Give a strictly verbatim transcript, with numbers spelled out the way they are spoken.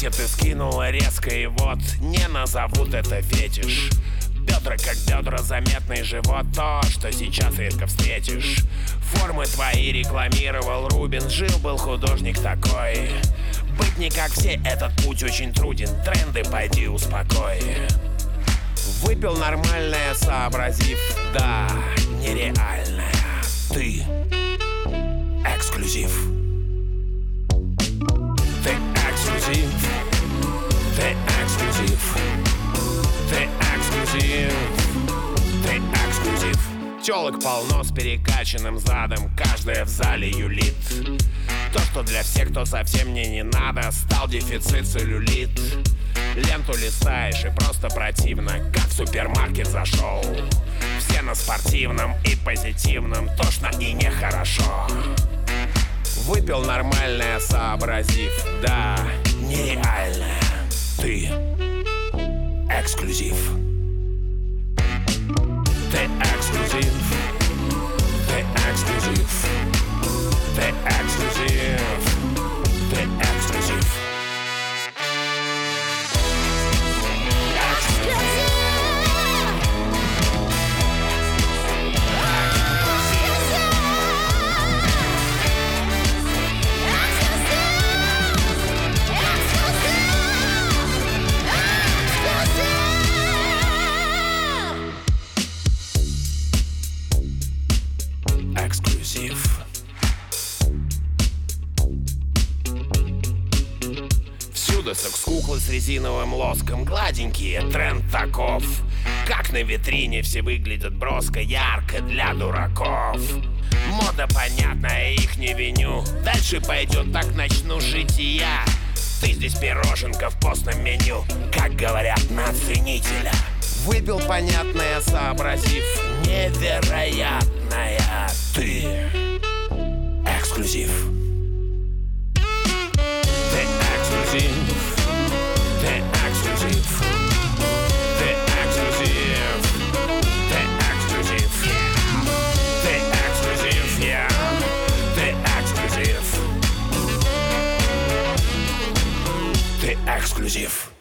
Платье ты скинула резко, и вот не назовут это фетиш. Бедра как бедра, заметный живот, то, что сейчас редко встретишь. Формы твои рекламировал Рубин, жил-был художник такой. Быть не как все, этот путь очень труден, тренды пойди успокой. Выпил нормальное, сообразив, да, нереальное. Ты эксклюзив. Ты эксклюзив. Ты эксклюзив. Ты эксклюзив. Ты эксклюзив. Тёлок полно с перекачанным задом, каждая в зале юлит. То, что для всех, кто совсем мне не надо, стал дефицит целлюлит. Ленту листаешь и просто противно, как в супермаркет зашел. Все на спортивном и позитивном, тошно и нехорошо. Выпил нормальное, сообразив, да, нереальное. Ты эксклюзив. Ты эксклюзив. Ты эксклюзив. Ты эксклюзив. Ты эксклюзив. Эксклюзив. Всюду секс-куклы с резиновым лоском, гладенькие, тренд таков. Как на витрине все выглядят броско, ярко для дураков. Мода понятная, их не виню. Дальше пойдет, так начну жить и я. Ты здесь пироженка в постном меню, как говорят на ценителя. Выпил понятное, сообразив, невероятное. Ты эксклюзив. Ты эксклюзив. Ты эксклюзив. Ты эксклюзив. Ты эксклюзив. Ты эксклюзив, я. Ты эксклюзив. Ты эксклюзив.